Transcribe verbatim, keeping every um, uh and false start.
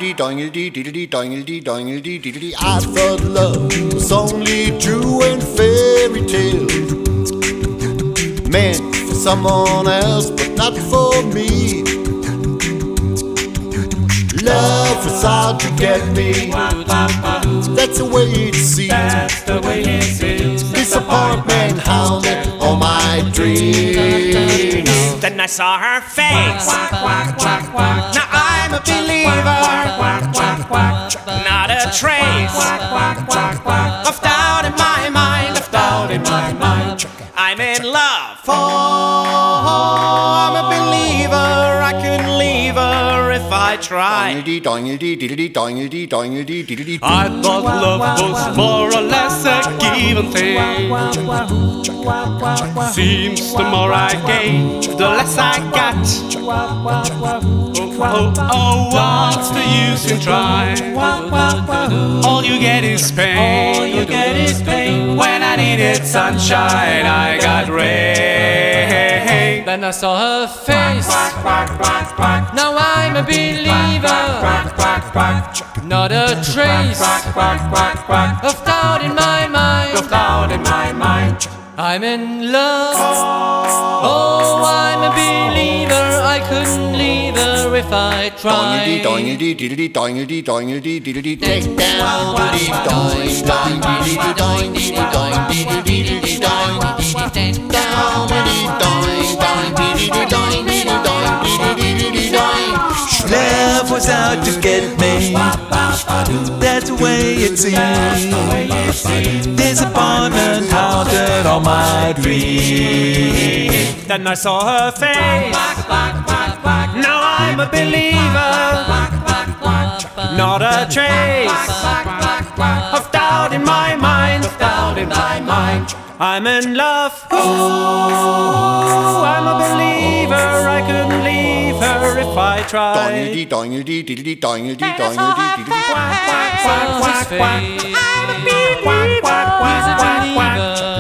doingy doingy diddly doingy doingy diddly. I thought love was only true and fairy tale, meant for someone else but not for me. Love was out to get me. That's the way it seems. That's the way it seems. Disappointment haunted all my dreams. Then I saw her face. Now I'm a believer. Not a trace of doubt in my mind. Of doubt in my mind. I'm in love. Oh, I'm a believer. I couldn't leave her if I tried. Doingy diddly doingy doingy diddly. I thought love was more or less a give and take. Seems the more I gave, the less I got. Oh, oh, oh, what's the use in trying? All you get is pain. All you get is pain. When I needed sunshine, I got rain. Then I saw her face. Now I'm a believer. Not a trace of doubt in my mind. Of doubt in my mind. I'm in love. Oh, I'm a believer. I couldn't leave her if I tried. Doingy diddly doingy doingy diddly. Take down diddly doing doing diddly doing diddly doing diddly diddly doing. Take down diddly doing doing diddly doing diddly doing diddly diddly doing. Love was out to get me. That's the way it seems. Disappointment haunted all my dreams. Then I saw her face. Now I'm a believer. Not a trace of doubt in my mind. Of doubt in my mind. I'm in love. Oh, I'm a believer. I couldn't leave her if I tried. Doingy doingy diddly doingy doingy diddly. Saw his face. He's a believer.